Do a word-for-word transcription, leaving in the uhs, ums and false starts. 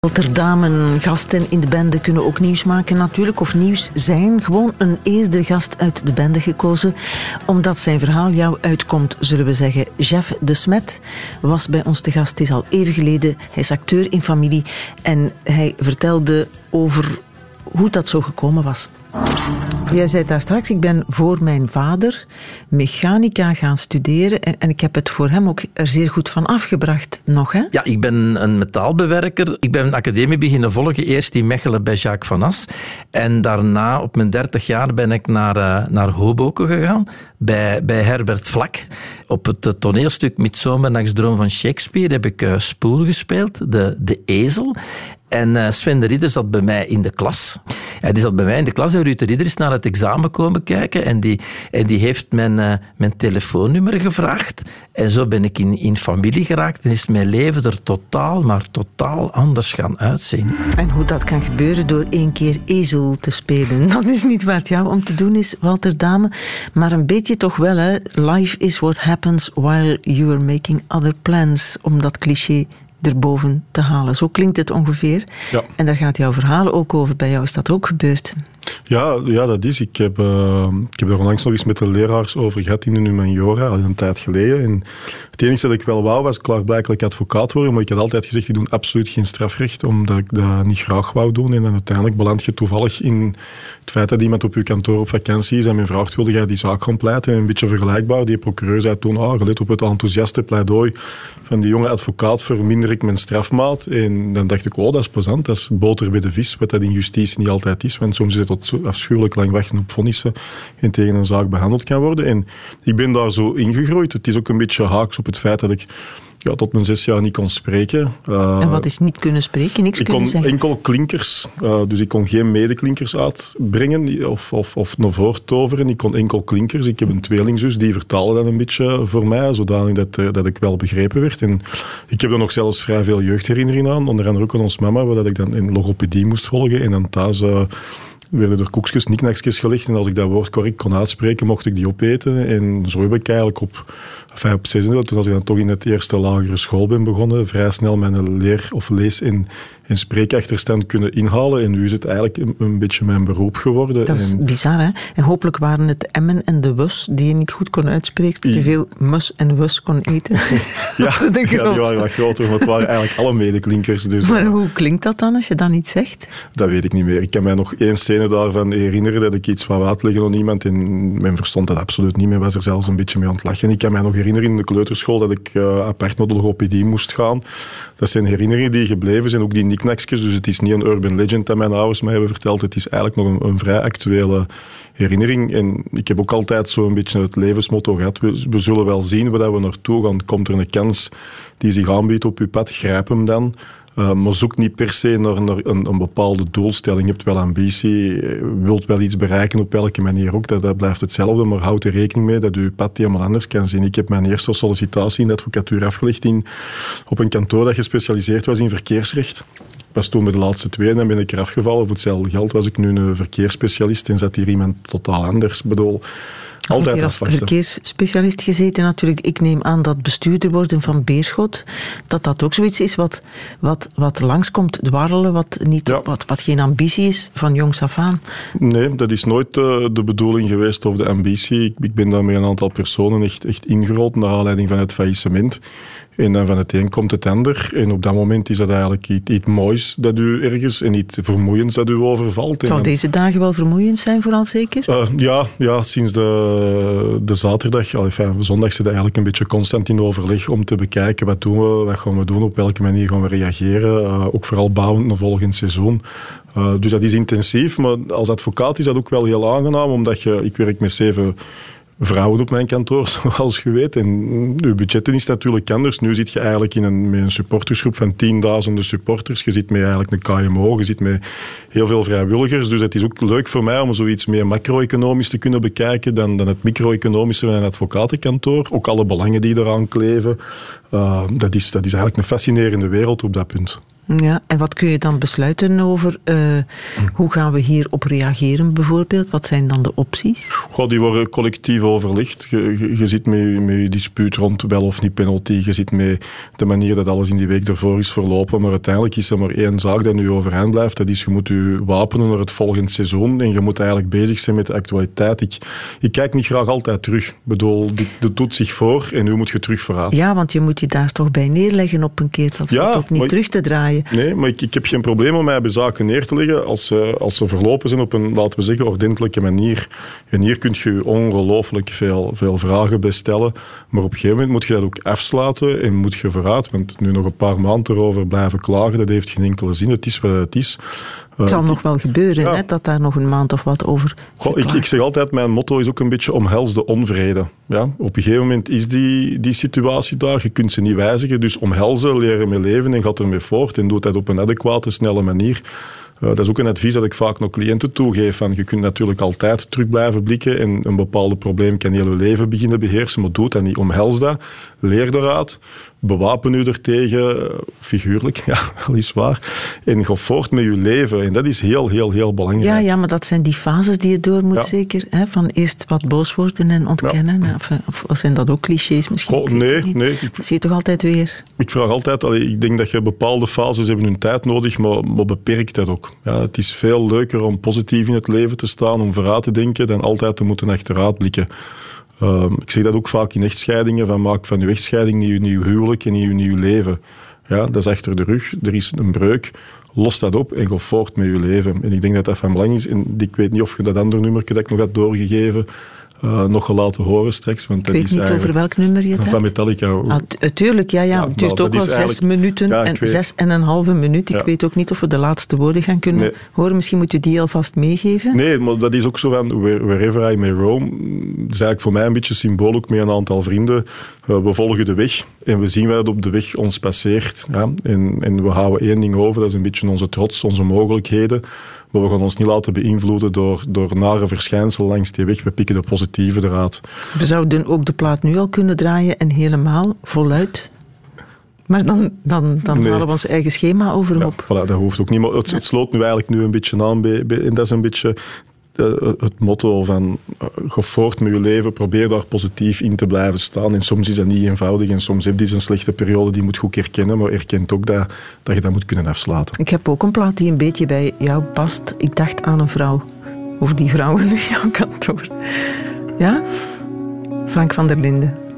Walter Damen, gasten in de bende kunnen ook nieuws maken natuurlijk, of nieuws zijn. Gewoon een eerdere gast uit de bende gekozen, omdat zijn verhaal jou uitkomt, zullen we zeggen. Jeff de Smet was bij ons te gast, het is al even geleden. Hij is acteur in Familie en hij vertelde over hoe dat zo gekomen was. Jij zei daar straks, ik ben voor mijn vader mechanica gaan studeren en, en ik heb het voor hem ook er zeer goed van afgebracht nog, hè? Ja, ik ben een metaalbewerker. Ik ben een academie beginnen volgen, eerst in Mechelen bij Jacques van As. En daarna, op mijn dertig jaar, ben ik naar, uh, naar Hoboken gegaan, bij, bij Herbert Vlak. Op het uh, toneelstuk Midsomernachtsdroom van Shakespeare heb ik uh, Spoel gespeeld, de, de ezel. En uh, Sven de Ridder zat bij mij in de klas. Ja, die zat bij mij in de klas en Ruud de Ridder is naar het examen komen kijken en die, en die heeft mijn, uh, mijn telefoonnummer gevraagd. En zo ben ik in, in Familie geraakt en is mijn leven er totaal, maar totaal anders gaan uitzien. En hoe dat kan gebeuren door één keer ezel te spelen. Dat is niet waar het jou om te doen is, Walter Damen. Maar een beetje toch wel, hè. Life is what happens while you are making other plans. Om dat cliché erboven te halen. Zo klinkt het ongeveer. Ja. En daar gaat jouw verhaal ook over. Bij jou is dat ook gebeurd. Ja, ja dat is. Ik heb, uh, ik heb er onlangs nog eens met de leraars over gehad in de humaniora, al een tijd geleden. En het enige dat ik wel wou, was klaarblijkelijk advocaat worden, maar ik had altijd gezegd, ik doe absoluut geen strafrecht, omdat ik dat niet graag wou doen. En dan uiteindelijk beland je toevallig in het feit dat iemand op je kantoor op vakantie is en men vraagt, wilde jij die zaak gaan pleiten? En een beetje vergelijkbaar. Die procureur zei toen, ah, gelet op het enthousiaste pleidooi van die jonge advocaat verminder ik mijn strafmaat. En dan dacht ik, oh, dat is plezant. Dat is boter bij de vis, wat dat in justitie niet altijd is. Want soms is het tot afschuwelijk lang wachten op vonnissen en tegen een zaak behandeld kan worden. En ik ben daar zo ingegroeid. Het is ook een beetje haaks op het feit dat ik ja, tot mijn zes jaar niet kon spreken. Uh, en wat is niet kunnen spreken? Niks ik kunnen kon zeggen? enkel klinkers. Uh, dus ik kon geen medeklinkers uitbrengen of, of, of naar voren toveren. Ik kon enkel klinkers. Ik heb een tweelingzus, die vertaalde dat een beetje voor mij, zodanig dat, uh, dat ik wel begrepen werd. En ik heb er nog zelfs vrij veel jeugdherinneringen aan. Onder andere ook aan ons mama, waar ik dan in logopedie moest volgen. En dan thuis Uh, werden er koekjes, kniknakjes gelegd. En als ik dat woord correct kon uitspreken, mocht ik die opeten. En zo heb ik eigenlijk op, enfin op zesde, toen als ik dan toch in het eerste lagere school ben begonnen, vrij snel mijn leer- of lees- en, en spreekachterstand kunnen inhalen. En nu is het eigenlijk een, een beetje mijn beroep geworden. Dat is en, bizar, hè? En hopelijk waren het de M'en en de W's die je niet goed kon uitspreken, dat je veel mus en wus kon eten. ja, ja, die waren wat groter, maar het waren eigenlijk alle medeklinkers. Dus, maar hoe klinkt dat dan, als je dat niet zegt? Dat weet ik niet meer. Ik kan mij nog één scène daarvan herinneren dat ik iets wou uitleggen aan iemand en men verstond dat absoluut niet meer, was er zelfs een beetje mee aan het lachen. Ik kan mij nog herinneren in de kleuterschool dat ik uh, apart naar de logopedie moest gaan. Dat zijn herinneringen die gebleven zijn, ook die niknakjes, dus het is niet een urban legend dat mijn ouders mij hebben verteld, het is eigenlijk nog een, een vrij actuele herinnering. En ik heb ook altijd zo'n beetje het levensmotto gehad, we, we zullen wel zien waar we naartoe gaan. Komt er een kans die zich aanbiedt op je pad, grijp hem dan. Uh, maar zoek niet per se naar, naar een, een bepaalde doelstelling. Je hebt wel ambitie, je wilt wel iets bereiken, op welke manier ook. Dat, dat blijft hetzelfde, maar houd er rekening mee dat je pad helemaal anders kan zijn. Ik heb mijn eerste sollicitatie in de advocatuur afgelegd in, op een kantoor dat gespecialiseerd was in verkeersrecht. Ik was toen bij de laatste twee en dan ben ik eraf gevallen. Voor hetzelfde geld was ik nu een verkeersspecialist en zat hier iemand totaal anders. Ik bedoel, altijd je als verkeersspecialist gezeten natuurlijk. Ik neem aan dat bestuurder worden van Beerschot, dat dat ook zoiets is wat, wat, wat langskomt dwarrelen, wat, niet, ja. wat, wat geen ambitie is van jongs af aan. Nee, dat is nooit uh, de bedoeling geweest of de ambitie. Ik, ik ben daar met een aantal personen echt, echt ingerold naar aanleiding van het faillissement. En dan van het een komt het ander. En op dat moment is dat eigenlijk iets, iets moois dat u ergens en iets vermoeiends dat u overvalt. Zou deze dagen wel vermoeiend zijn, vooral zeker? Uh, ja, ja, sinds de, de zaterdag, enfin, zondag zit eigenlijk een beetje constant in overleg om te bekijken wat doen we, wat gaan we doen, op welke manier gaan we reageren. Uh, ook vooral bouwend naar volgend seizoen. Uh, dus dat is intensief, maar als advocaat is dat ook wel heel aangenaam, omdat je, ik werk met zeven vrouwen op mijn kantoor, zoals je weet. En uw budgetten is natuurlijk anders. Nu zit je eigenlijk in een, met een supportersgroep van tienduizenden supporters. Je zit met eigenlijk een K M O, je zit met heel veel vrijwilligers. Dus het is ook leuk voor mij om zoiets meer macro-economisch te kunnen bekijken dan, dan het micro-economische van een advocatenkantoor. Ook alle belangen die eraan kleven. Uh, dat, is, dat is eigenlijk een fascinerende wereld op dat punt. Ja, en wat kun je dan besluiten over uh, hoe gaan we hierop reageren bijvoorbeeld? Wat zijn dan de opties? Goh, die worden collectief overlegd. Je, je, je zit met, met je dispuut rond wel of niet penalty. Je zit met de manier dat alles in die week ervoor is verlopen. Maar uiteindelijk is er maar één zaak die nu overeind blijft. Dat is, je moet je wapenen naar het volgende seizoen en je moet eigenlijk bezig zijn met de actualiteit. Ik, ik kijk niet graag altijd terug. Ik bedoel, dit, dit doet zich voor en nu moet je terug vooruit. Ja, want je moet je daar toch bij neerleggen op een keer. Dat ja, valt ook niet terug te draaien. Nee, maar ik, ik heb geen probleem om mij bij zaken neer te leggen als ze, als ze verlopen zijn op een, laten we zeggen, ordentelijke manier. En hier kun je ongelooflijk veel, veel vragen bij stellen. Maar op een gegeven moment moet je dat ook afsluiten en moet je vooruit. Want nu nog een paar maanden erover blijven klagen, dat heeft geen enkele zin. Het is wat het is. Het zal uh, nog wel gebeuren, ja. hè, dat daar nog een maand of wat over Goh, ik, ik zeg altijd, mijn motto is ook een beetje omhels de onvrede. Ja? Op een gegeven moment is die, die situatie daar, je kunt ze niet wijzigen, dus omhelzen, leren mee leven en gaat ermee voort en doet dat op een adequate, snelle manier. Uh, dat is ook een advies dat ik vaak nog cliënten toegeef. Van, je kunt natuurlijk altijd terug blijven blikken en een bepaald probleem kan heel je leven beginnen beheersen, maar doe dat niet. Omhels dat, leer eruit, bewapen u ertegen, figuurlijk, ja, wel is waar, en ga voort met je leven. En dat is heel, heel, heel belangrijk. Ja, ja, maar dat zijn die fases die je door moet, ja. zeker. Hè? Van eerst wat boos worden en ontkennen. Ja. Of, of zijn dat ook clichés misschien? Goh, nee, nee. Dat zie je toch altijd weer? Ik vraag altijd, ik denk dat je bepaalde fases hebben hun tijd nodig, maar, maar beperk dat ook. Ja, het is veel leuker om positief in het leven te staan, om vooruit te denken, dan altijd te moeten achteruit blikken. Um, ik zeg dat ook vaak in echtscheidingen, van maak van je echtscheiding niet je nieuw huwelijk en niet je nieuw leven. Ja, dat is achter de rug, er is een breuk, los dat op en ga voort met je leven. En ik denk dat dat van belang is. En ik weet niet of je dat andere nummer dat ik nog had doorgegeven, Uh, nog gaan laten horen straks. Want ik dat weet is niet over welk nummer je het Van Metallica. Ah, t- tuurlijk, ja, ja. ja het duurt nou, ook wel zes minuten ja, en weet. zes en een halve minuut. Ik ja. weet ook niet of we de laatste woorden gaan kunnen nee. horen. Misschien moet je die alvast meegeven. Nee, maar dat is ook zo van wherever I may roam. Dat is eigenlijk voor mij een beetje symbool ook met een aantal vrienden. Uh, we volgen de weg en we zien wat op de weg ons passeert. Ja? En, en we houden één ding over, dat is een beetje onze trots, onze mogelijkheden. Maar we gaan ons niet laten beïnvloeden door, door nare verschijnselen langs die weg. We pikken de positieve eruit. We zouden ook de plaat nu al kunnen draaien en helemaal voluit. Maar dan, dan, dan nee. halen we ons eigen schema overhoop. Ja, voilà, dat hoeft ook niet. Maar het, het sloot nu eigenlijk nu een beetje aan. Bij, bij, en dat is een beetje uh, het motto van uh, ga voort met je leven. Probeer daar positief in te blijven staan. En soms is dat niet eenvoudig. En soms heb je een slechte periode die je moet goed herkennen. Maar erkent ook dat, dat je dat moet kunnen afsluiten. Ik heb ook een plaat die een beetje bij jou past. Ik dacht aan een vrouw. Of die vrouwen in jouw kantoor. Ja? Frank van der Linden.